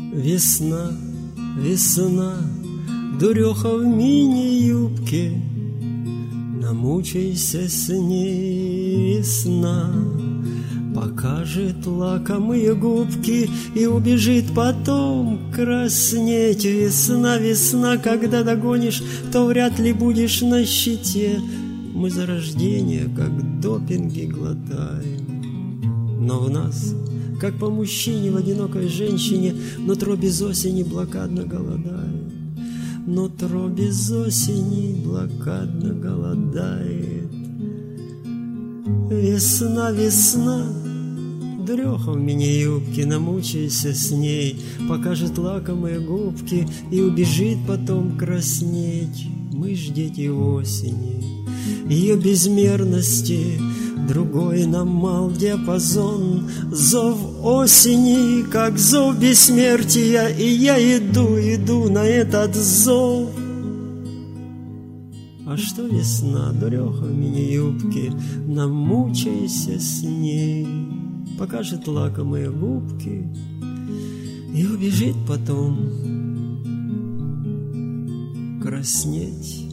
Весна, весна, дуреха в мини-юбке, намучайся с ней, весна. Покажет лакомые губки и убежит потом краснеть. Весна, весна, когда догонишь, то вряд ли будешь на щите. Мы за рождение, как допинги, глотаем. Но в нас, как по мужчине в одинокой женщине, нутро без осени блокадно голодает. Нутро без осени блокадно голодает. Весна, весна, дуреха в мини-юбке, намучайся с ней. Покажет лакомые губки и убежит потом краснеть. Мы ж дети осени, ее безмерности, другой нам мал диапазон. Зов осени, как зов бессмертия, и я иду на этот зов. А что весна, дуреха в мини-юбке, намучайся с ней. Покажет лакомые губки и убежит потом краснеть.